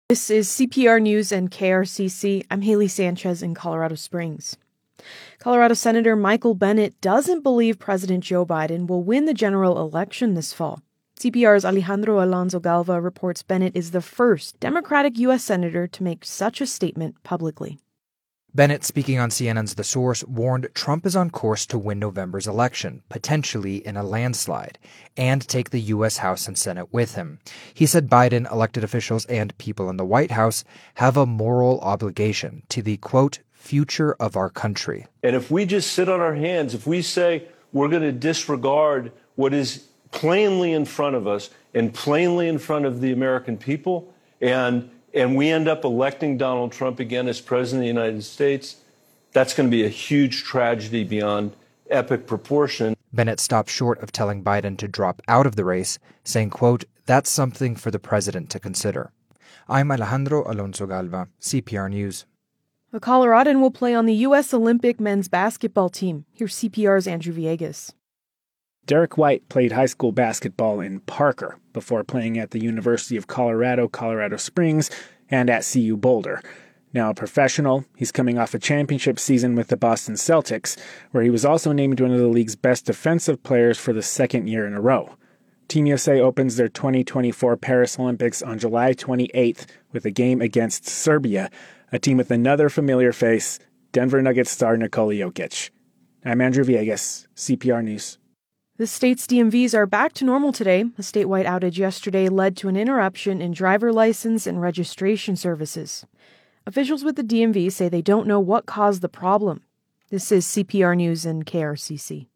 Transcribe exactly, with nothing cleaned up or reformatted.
This is C P R News and K R C C. I'm Haley Sanchez in Colorado Springs. Colorado Senator Michael Bennet doesn't believe President Joe Biden will win the general election this fall. C P R's Alejandro Alonso Galva reports Bennet is the first Democratic U S senator to make such a statement publicly. Bennet, speaking on C N N's The Source, warned Trump is on course to win November's election, potentially in a landslide, and take the U S House and Senate with him. He said Biden, elected officials, and people in the White House have a moral obligation to the, quote, future of our country. And if we just sit on our hands, if we say we're going to disregard what is plainly in front of us and plainly in front of the American people, and and we end up electing Donald Trump again as president of the United States, that's going to be a huge tragedy beyond epic proportion. Bennet stopped short of telling Biden to drop out of the race, saying, quote, that's something for the president to consider. I'm Alejandro Alonso Galva, C P R News. A Coloradan will play on the U S Olympic men's basketball team. Here's C P R's Andrew Villegas. Derek White played high school basketball in Parker before playing at the University of Colorado, Colorado Springs, and at C U Boulder. Now a professional, he's coming off a championship season with the Boston Celtics, where he was also named one of the league's best defensive players for the second year in a row. Team U S A opens their twenty twenty-four Paris Olympics on July twenty-eighth with a game against Serbia, a team with another familiar face, Denver Nuggets star Nikola Jokic. I'm Andrew Villegas, C P R News. The state's D M Vs are back to normal today. A statewide outage yesterday led to an interruption in driver license and registration services. Officials with the D M V say they don't know what caused the problem. This is C P R News and K R C C.